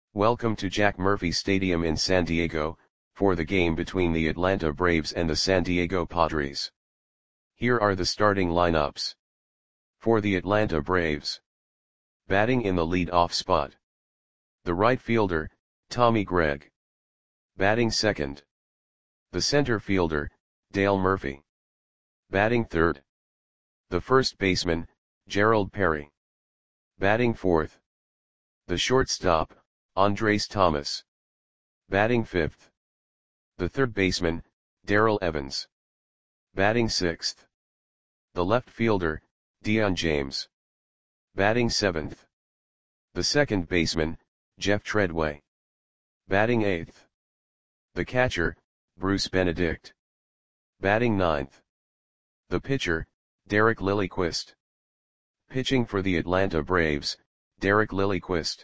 Welcome to Jack Murphy Stadium in San Diego, for the game between the Atlanta Braves and the San Diego Padres. Here are the starting lineups. For the Atlanta Braves. Batting in the lead-off spot. The right fielder, Tommy Gregg. Batting second. The center fielder, Dale Murphy. Batting third. The first baseman, Gerald Perry. Batting fourth. The shortstop, Andres Thomas. Batting fifth. The third baseman, Darrell Evans. Batting sixth. The left fielder, Dion James. Batting seventh. The second baseman, Jeff Treadway. Batting eighth. The catcher, Bruce Benedict. Batting ninth. The pitcher, Derek Lilliquist. Pitching for the Atlanta Braves, Derek Lilliquist.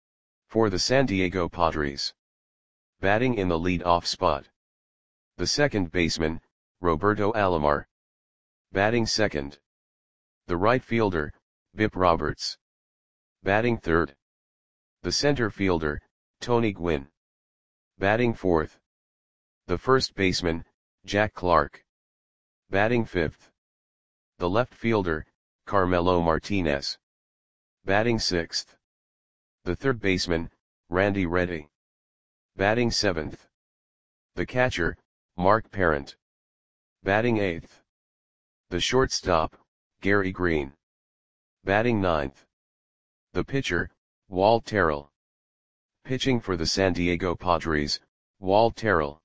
For the San Diego Padres. Batting in the lead-off spot. The second baseman, Roberto Alomar. Batting second. The right fielder, Bip Roberts. Batting third. The center fielder, Tony Gwynn. Batting fourth. The first baseman, Jack Clark. Batting fifth. The left fielder, Carmelo Martinez. Batting sixth. The third baseman, Randy Reddy. Batting seventh. The catcher, Mark Parent. Batting eighth. The shortstop, Gary Green. Batting ninth. The pitcher, Walt Terrell. Pitching for the San Diego Padres, Walt Terrell.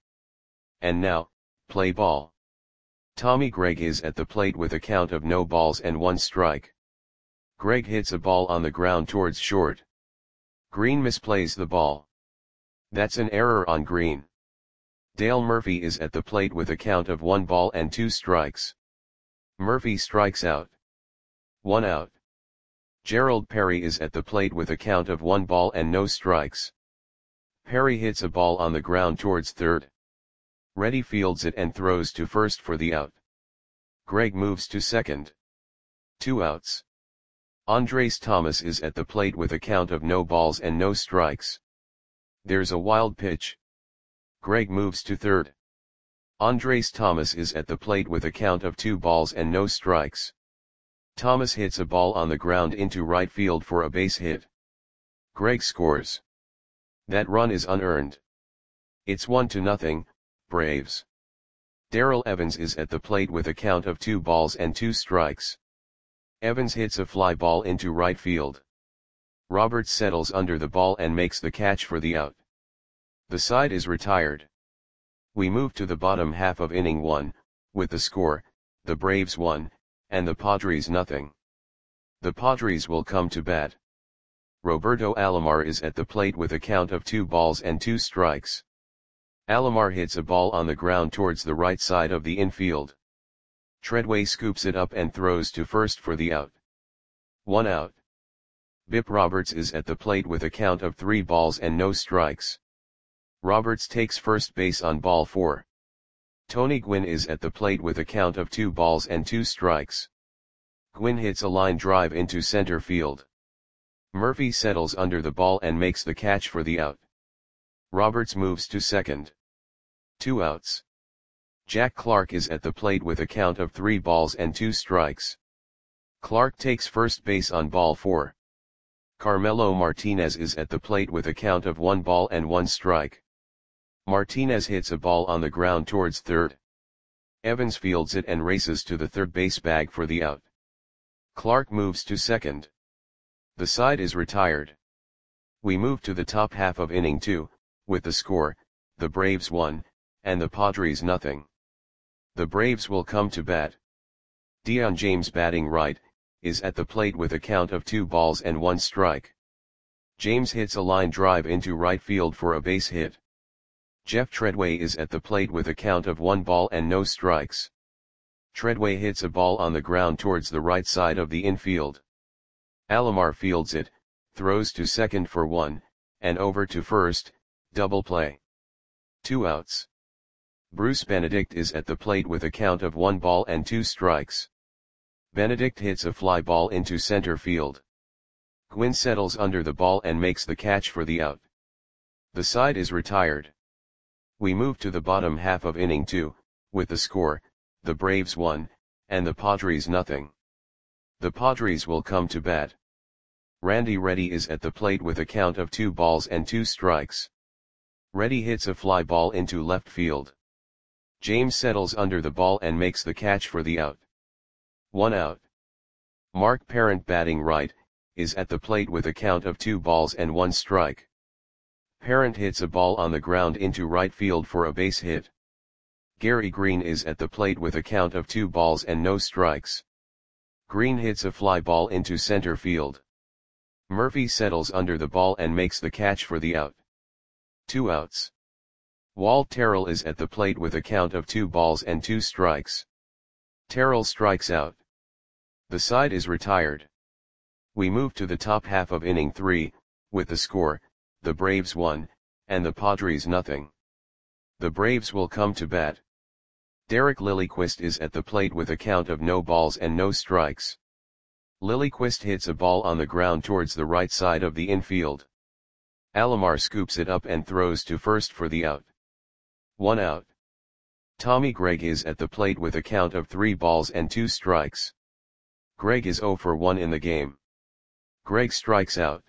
And now, play ball. Tommy Gregg is at the plate with a count of no balls and one strike. Gregg hits a ball on the ground towards short. Green misplays the ball. That's an error on Green. Dale Murphy is at the plate with a count of 1 ball and 2 strikes. Murphy strikes out. 1 out. Gerald Perry is at the plate with a count of 1 ball and no strikes. Perry hits a ball on the ground towards third. Reddy fields it and throws to first for the out. Gregg moves to second. 2 outs. Andres Thomas is at the plate with a count of no balls and no strikes. There's a wild pitch. Gregg moves to third. Andres Thomas is at the plate with a count of 2 balls and no strikes. Thomas hits a ball on the ground into right field for a base hit. Gregg scores. That run is unearned. It's 1-0, Braves. Darrell Evans is at the plate with a count of 2 balls and 2 strikes. Evans hits a fly ball into right field. Roberts settles under the ball and makes the catch for the out. The side is retired. We move to the bottom half of inning 1, with the score, the Braves 1, and the Padres nothing. The Padres will come to bat. Roberto Alomar is at the plate with a count of 2 balls and 2 strikes. Alomar hits a ball on the ground towards the right side of the infield. Treadway scoops it up and throws to first for the out. 1 out. Bip Roberts is at the plate with a count of 3 balls and no strikes. Roberts takes first base on ball 4. Tony Gwynn is at the plate with a count of 2 balls and 2 strikes. Gwynn hits a line drive into center field. Murphy settles under the ball and makes the catch for the out. Roberts moves to second. 2 outs. Jack Clark is at the plate with a count of 3 balls and 2 strikes. Clark takes first base on ball 4. Carmelo Martinez is at the plate with a count of 1 ball and 1 strike. Martinez hits a ball on the ground towards third. Evans fields it and races to the third base bag for the out. Clark moves to second. The side is retired. We move to the top half of inning 2, with the score, the Braves 1, and the Padres nothing. The Braves will come to bat. Dion James batting right, is at the plate with a count of 2 balls and 1 strike. James hits a line drive into right field for a base hit. Jeff Treadway is at the plate with a count of 1 ball and no strikes. Treadway hits a ball on the ground towards the right side of the infield. Alomar fields it, throws to second for 1, and over to first, double play. 2 outs. Bruce Benedict is at the plate with a count of 1 ball and 2 strikes. Benedict hits a fly ball into center field. Gwynn settles under the ball and makes the catch for the out. The side is retired. We move to the bottom half of inning 2, with the score, the Braves 1, and the Padres nothing. The Padres will come to bat. Randy Reddy is at the plate with a count of 2 balls and 2 strikes. Reddy hits a fly ball into left field. James settles under the ball and makes the catch for the out. 1 out. Mark Parent, batting right, is at the plate with a count of 2 balls and 1 strike. Parent hits a ball on the ground into right field for a base hit. Gary Green is at the plate with a count of 2 balls and no strikes. Green hits a fly ball into center field. Murphy settles under the ball and makes the catch for the out. 2 outs. Walt Terrell is at the plate with a count of 2 balls and 2 strikes. Terrell strikes out. The side is retired. We move to the top half of inning 3, with the score, the Braves 1, and the Padres nothing. The Braves will come to bat. Derek Lilliquist is at the plate with a count of no balls and no strikes. Lilliquist hits a ball on the ground towards the right side of the infield. Alomar scoops it up and throws to first for the out. 1 out. Tommy Gregg is at the plate with a count of 3 balls and 2 strikes. Gregg is 0 for 1 in the game. Gregg strikes out.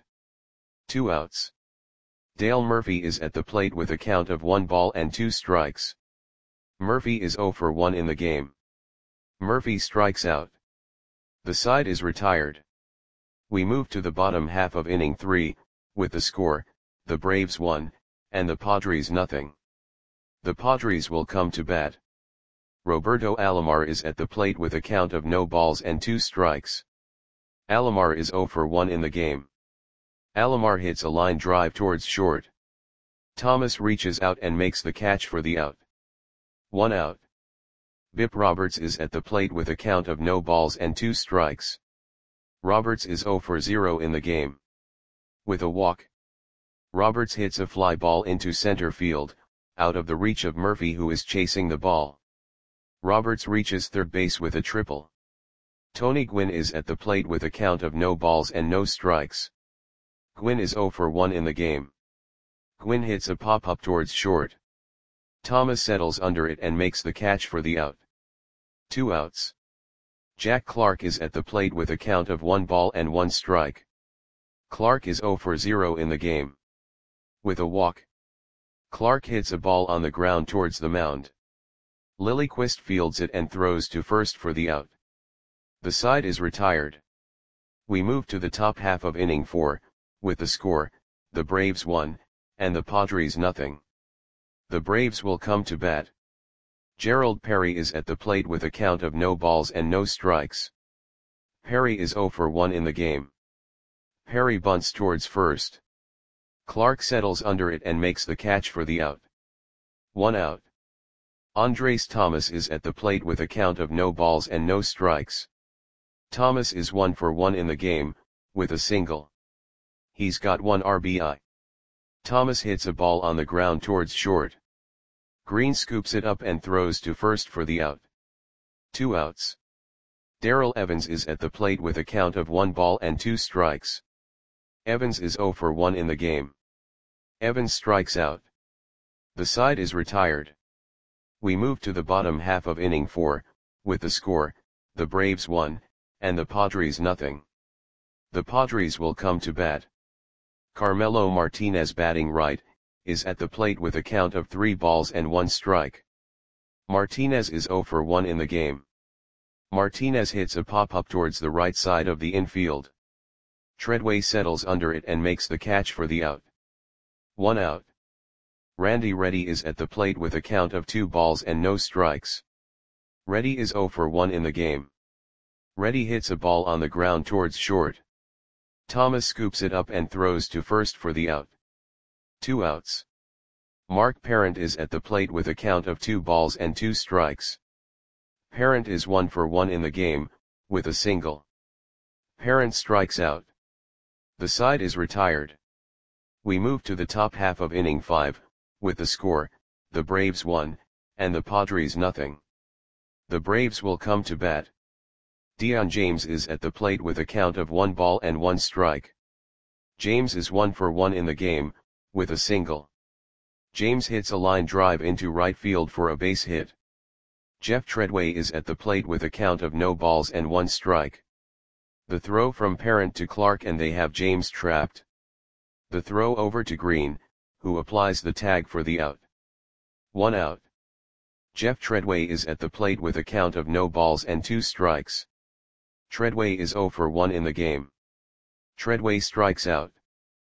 2 outs. Dale Murphy is at the plate with a count of 1 ball and 2 strikes. Murphy is 0 for 1 in the game. Murphy strikes out. The side is retired. We move to the bottom half of inning 3, with the score, the Braves 1, and the Padres nothing. The Padres will come to bat. Roberto Alomar is at the plate with a count of no balls and 2 strikes. Alomar is 0 for 1 in the game. Alomar hits a line drive towards short. Thomas reaches out and makes the catch for the out. 1 out. Bip Roberts is at the plate with a count of no balls and 2 strikes. Roberts is 0 for 0 in the game. With a walk. Roberts hits a fly ball into center field, out of the reach of Murphy, who is chasing the ball. Roberts reaches third base with a triple. Tony Gwynn is at the plate with a count of no balls and no strikes. Gwynn is 0 for 1 in the game. Gwynn hits a pop-up towards short. Thomas settles under it and makes the catch for the out. 2 outs. Jack Clark is at the plate with a count of 1 ball and 1 strike. Clark is 0 for 0 in the game. With a walk. Clark hits a ball on the ground towards the mound. Lilliquist fields it and throws to first for the out. The side is retired. We move to the top half of inning 4, with the score, the Braves 1, and the Padres nothing. The Braves will come to bat. Gerald Perry is at the plate with a count of no balls and no strikes. Perry is 0 for 1 in the game. Perry bunts towards first. Clark settles under it and makes the catch for the out. 1 out. Andres Thomas is at the plate with a count of no balls and no strikes. Thomas is 1 for 1 in the game, with a single. He's got 1 RBI. Thomas hits a ball on the ground towards short. Green scoops it up and throws to first for the out. 2 outs. Darrell Evans is at the plate with a count of 1 ball and 2 strikes. Evans is 0 for 1 in the game. Evans strikes out. The side is retired. We move to the bottom half of inning 4, with the score, the Braves 1, and the Padres nothing. The Padres will come to bat. Carmelo Martinez, batting right, is at the plate with a count of 3 balls and 1 strike. Martinez is 0 for 1 in the game. Martinez hits a pop-up towards the right side of the infield. Treadway settles under it and makes the catch for the out. 1 out. Randy Reddy is at the plate with a count of 2 balls and no strikes. Reddy is 0 for 1 in the game. Reddy hits a ball on the ground towards short. Thomas scoops it up and throws to first for the out. 2 outs. Mark Parent is at the plate with a count of 2 balls and 2 strikes. Parent is 1 for 1 in the game, with a single. Parent strikes out. The side is retired. We move to the top half of inning 5, with the score, the Braves 1, and the Padres nothing. The Braves will come to bat. Dion James is at the plate with a count of 1 ball and 1 strike. James is 1 for 1 in the game, with a single. James hits a line drive into right field for a base hit. Jeff Treadway is at the plate with a count of no balls and 1 strike. The throw from Parent to Clark and they have James trapped. The throw over to Green, who applies the tag for the out. 1 out. Jeff Treadway is at the plate with a count of no balls and 2 strikes. Treadway is 0 for 1 in the game. Treadway strikes out.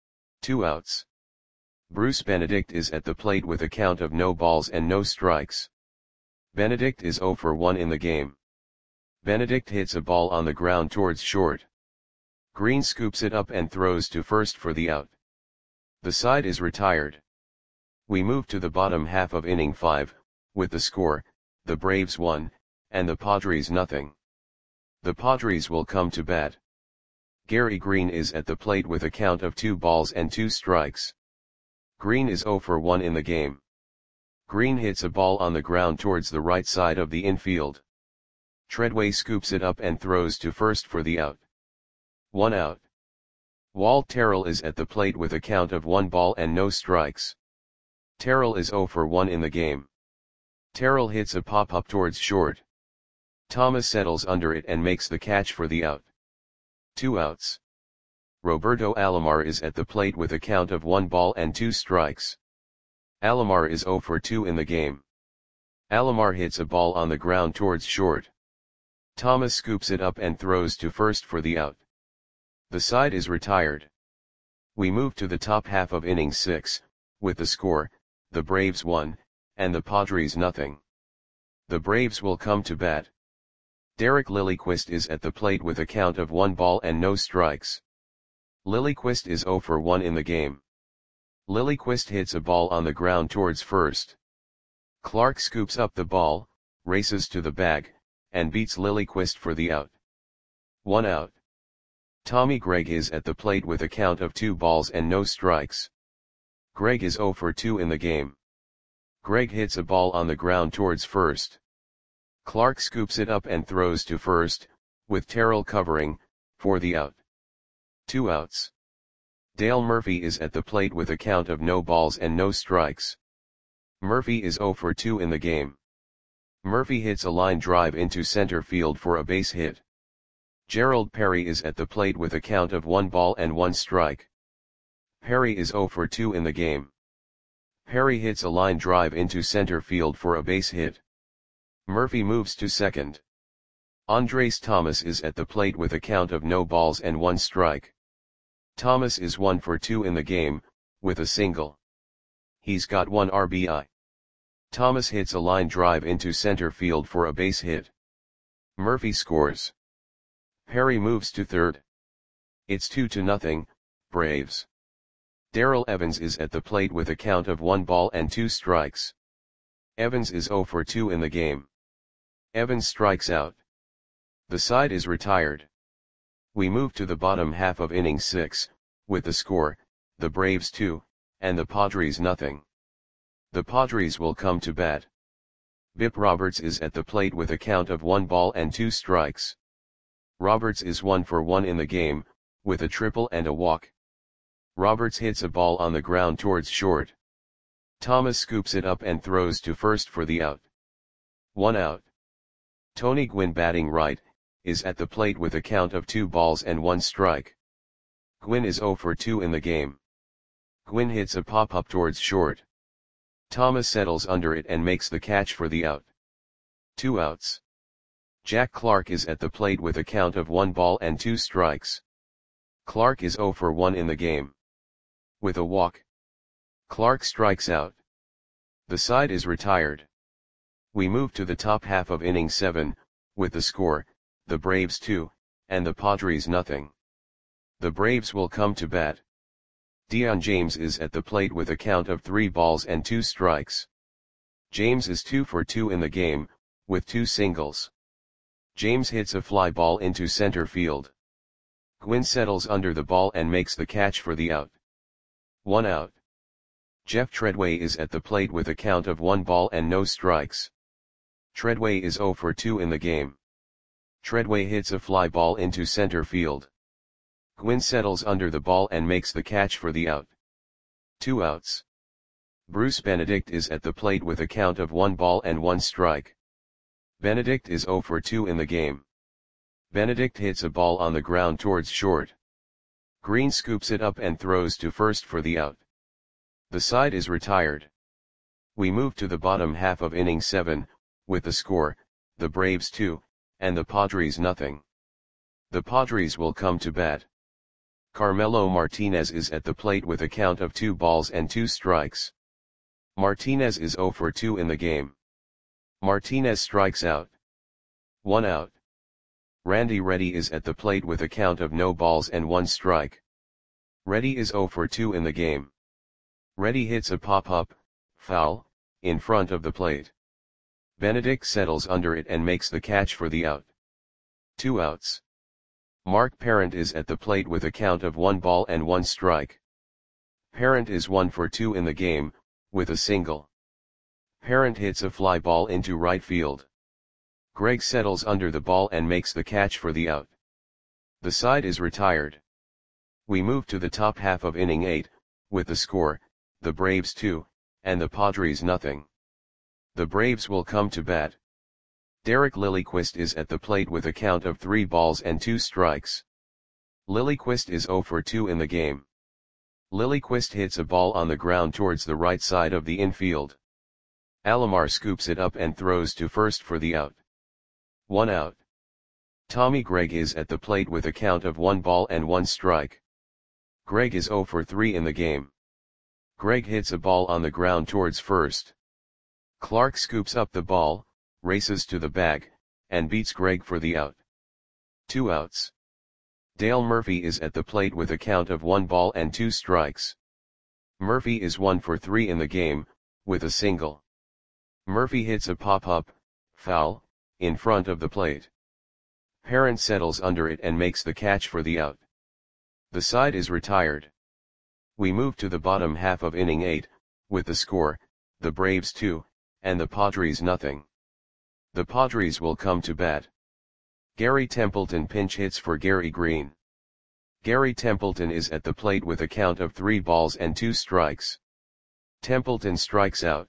2 outs. Bruce Benedict is at the plate with a count of no balls and no strikes. Benedict is 0 for 1 in the game. Benedict hits a ball on the ground towards short. Green scoops it up and throws to first for the out. The side is retired. We move to the bottom half of inning 5, with the score, the Braves 1, and the Padres nothing. The Padres will come to bat. Gary Green is at the plate with a count of 2 balls and 2 strikes. Green is 0 for 1 in the game. Green hits a ball on the ground towards the right side of the infield. Treadway scoops it up and throws to first for the out. 1 out. Walt Terrell is at the plate with a count of 1 ball and no strikes. Terrell is 0 for 1 in the game. Terrell hits a pop-up towards short. Thomas settles under it and makes the catch for the out. 2 outs. Roberto Alomar is at the plate with a count of 1 ball and 2 strikes. Alomar is 0 for 2 in the game. Alomar hits a ball on the ground towards short. Thomas scoops it up and throws to first for the out. The side is retired. We move to the top half of inning 6, with the score, the Braves 1, and the Padres nothing. The Braves will come to bat. Derek Lilliquist is at the plate with a count of 1 ball and no strikes. Lilliquist is 0 for 1 in the game. Lilliquist hits a ball on the ground towards first. Clark scoops up the ball, races to the bag, and beats Lilliquist for the out. 1 out. Tommy Gregg is at the plate with a count of 2 balls and no strikes. Gregg is 0 for 2 in the game. Gregg hits a ball on the ground towards first. Clark scoops it up and throws to first, with Terrell covering, for the out. 2 outs. Dale Murphy is at the plate with a count of no balls and no strikes. Murphy is 0 for 2 in the game. Murphy hits a line drive into center field for a base hit. Gerald Perry is at the plate with a count of 1 ball and 1 strike. Perry is 0 for 2 in the game. Perry hits a line drive into center field for a base hit. Murphy moves to second. Andres Thomas is at the plate with a count of no balls and 1 strike. Thomas is 1 for 2 in the game, with a single. He's got 1 RBI. Thomas hits a line drive into center field for a base hit. Murphy scores. Perry moves to third. It's 2-0, Braves. Darrell Evans is at the plate with a count of 1 ball and 2 strikes. Evans is 0 for 2 in the game. Evans strikes out. The side is retired. We move to the bottom half of inning 6, with the score, the Braves 2, and the Padres nothing. The Padres will come to bat. Bip Roberts is at the plate with a count of 1 ball and 2 strikes. Roberts is 1 for 1 in the game, with a triple and a walk. Roberts hits a ball on the ground towards short. Thomas scoops it up and throws to first for the out. 1 out. Tony Gwynn, batting right, is at the plate with a count of 2 balls and 1 strike. Gwynn is 0 for 2 in the game. Gwynn hits a pop-up towards short. Thomas settles under it and makes the catch for the out. 2 outs. Jack Clark is at the plate with a count of 1 ball and 2 strikes. Clark is 0 for 1 in the game. With a walk, Clark strikes out. The side is retired. We move to the top half of inning 7, with the score, the Braves 2, and the Padres nothing. The Braves will come to bat. Dion James is at the plate with a count of 3 balls and 2 strikes. James is 2 for 2 in the game, with 2 singles. James hits a fly ball into center field. Gwynn settles under the ball and makes the catch for the out. 1 out. Jeff Treadway is at the plate with a count of 1 ball and no strikes. Treadway is 0 for 2 in the game. Treadway hits a fly ball into center field. Gwynn settles under the ball and makes the catch for the out. 2 outs. Bruce Benedict is at the plate with a count of 1 ball and 1 strike. Benedict is 0 for 2 in the game. Benedict hits a ball on the ground towards short. Green scoops it up and throws to first for the out. The side is retired. We move to the bottom half of inning 7, with the score, the Braves 2, and the Padres nothing. The Padres will come to bat. Carmelo Martinez is at the plate with a count of 2 balls and 2 strikes. Martinez is 0 for 2 in the game. Martinez strikes out. 1 out. Randy Reddy is at the plate with a count of no balls and 1 strike. Reddy is 0 for 2 in the game. Reddy hits a pop-up, foul, in front of the plate. Benedict settles under it and makes the catch for the out. 2 outs. Mark Parent is at the plate with a count of 1 ball and 1 strike. Parent is 1 for 2 in the game, with a single. Parent hits a fly ball into right field. Greg settles under the ball and makes the catch for the out. The side is retired. We move to the top half of inning 8, with the score, the Braves 2, and the Padres nothing. The Braves will come to bat. Derek Lilliquist is at the plate with a count of 3 balls and 2 strikes. Lilliquist is 0 for 2 in the game. Lilliquist hits a ball on the ground towards the right side of the infield. Alomar scoops it up and throws to first for the out. 1 out. Tommy Gregg is at the plate with a count of 1 ball and 1 strike. Gregg is 0 for 3 in the game. Gregg hits a ball on the ground towards first. Clark scoops up the ball, races to the bag, and beats Gregg for the out. 2 outs. Dale Murphy is at the plate with a count of 1 ball and 2 strikes. Murphy is 1 for 3 in the game, with a single. Murphy hits a pop-up, foul, in front of the plate. Parent settles under it and makes the catch for the out. The side is retired. We move to the bottom half of inning 8, with the score, the Braves 2, and the Padres nothing. The Padres will come to bat. Gary Templeton pinch hits for Gary Green. Gary Templeton is at the plate with a count of 3 balls and 2 strikes. Templeton strikes out.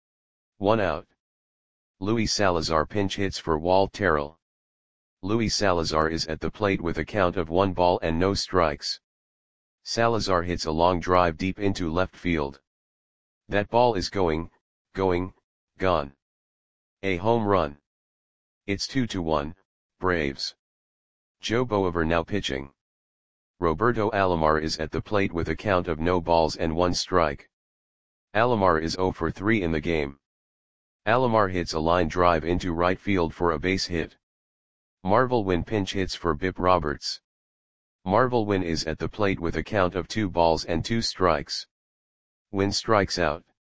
1 out. Luis Salazar pinch hits for Walt Terrell. Luis Salazar is at the plate with a count of 1 ball and no strikes. Salazar hits a long drive deep into left field. That ball is going, gone. A home run. It's 2-1, Braves. Joe Boaver now pitching. Roberto Alomar is at the plate with a count of no balls and 1 strike. Alomar is 0 for 3 in the game. Alomar hits a line drive into right field for a base hit. Marvel Wynn pinch hits for Bip Roberts. Marvel Wynn is at the plate with a count of 2 balls and 2 strikes. Wynn strikes out.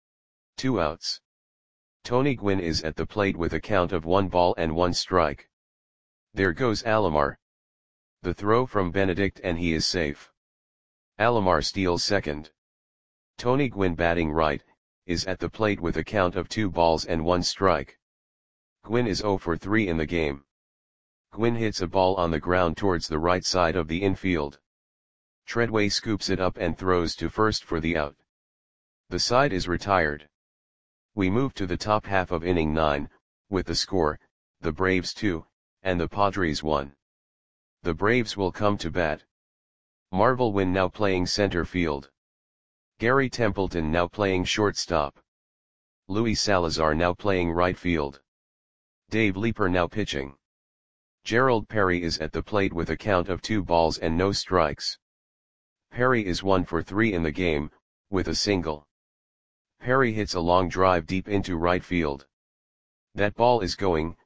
2 outs. Tony Gwynn is at the plate with a count of 1 ball and 1 strike. There goes Alomar. The throw from Benedict and he is safe. Alomar steals second. Tony Gwynn batting right, is at the plate with a count of 2 balls and 1 strike. Gwynn is 0 for 3 in the game. Gwynn hits a ball on the ground towards the right side of the infield. Treadway scoops it up and throws to first for the out. The side is retired. We move to the top half of inning 9, with the score, the Braves 2, and the Padres 1. The Braves will come to bat. Marvel Wynn now playing center field. Gary Templeton now playing shortstop. Luis Salazar now playing right field. Dave Leeper now pitching. Gerald Perry is at the plate with a count of 2 balls and no strikes. Perry is 1 for 3 in the game, with a single. Perry hits a long drive deep into right field. That ball is going,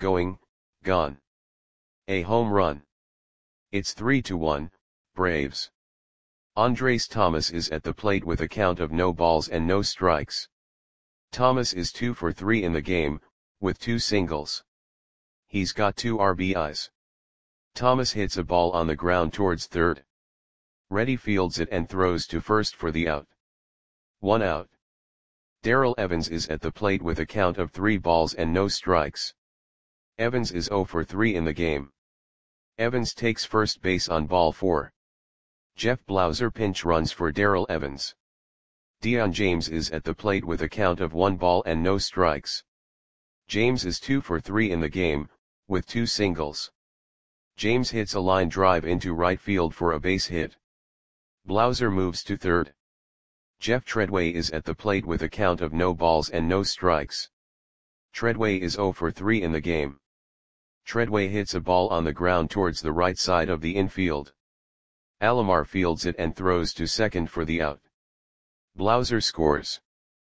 gone. A home run. It's 3-1, Braves. Andres Thomas is at the plate with a count of no balls and no strikes. Thomas is 2 for 3 in the game, with 2 singles. He's got 2 RBIs. Thomas hits a ball on the ground towards third. Reddy fields it and throws to first for the out. 1 out. Darrell Evans is at the plate with a count of 3 balls and no strikes. Evans is 0 for 3 in the game. Evans takes first base on ball 4. Jeff Blauser pinch runs for Darrell Evans. Dion James is at the plate with a count of 1 ball and no strikes. James is 2 for 3 in the game, with 2 singles. James hits a line drive into right field for a base hit. Blauser moves to third. Jeff Treadway is at the plate with a count of no balls and no strikes. Treadway is 0 for 3 in the game. Treadway hits a ball on the ground towards the right side of the infield. Alomar fields it and throws to second for the out. Blauser scores.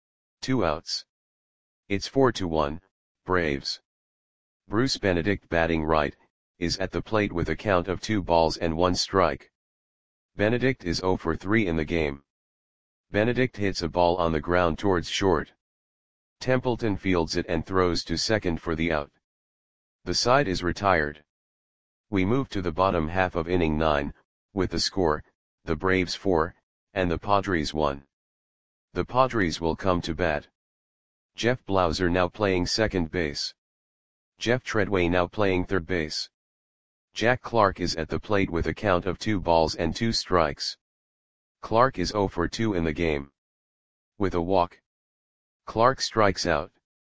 2 outs. It's 4-1, Braves. Bruce Benedict, batting right, is at the plate with a count of 2 balls and 1 strike. Benedict is 0 for 3 in the game. Benedict hits a ball on the ground towards short. Templeton fields it and throws to second for the out. The side is retired. We move to the bottom half of inning 9, with the score, the Braves 4, and the Padres 1. The Padres will come to bat. Jeff Blauser now playing second base. Jeff Treadway now playing third base. Jack Clark is at the plate with a count of 2 balls and 2 strikes. Clark is 0 for 2 in the game. With a walk, Clark strikes out.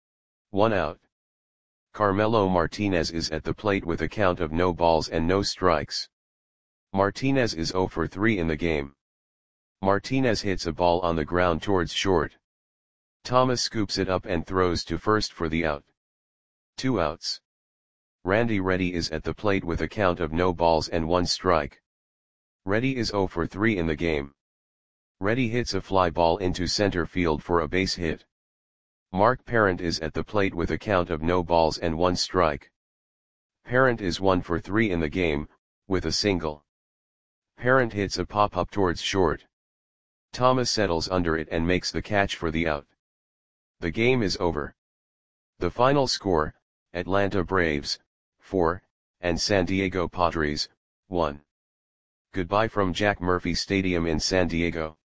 1 out. Carmelo Martinez is at the plate with a count of no balls and no strikes. Martinez is 0 for 3 in the game. Martinez hits a ball on the ground towards short. Thomas scoops it up and throws to first for the out. 2 outs. Randy Reddy is at the plate with a count of no balls and 1 strike. Reddy is 0 for 3 in the game. Reddy hits a fly ball into center field for a base hit. Mark Parent is at the plate with a count of no balls and 1 strike. Parent is 1 for 3 in the game, with a single. Parent hits a pop-up towards short. Thomas settles under it and makes the catch for the out. The game is over. The final score, Atlanta Braves, 4, and San Diego Padres, 1. Goodbye from Jack Murphy Stadium in San Diego.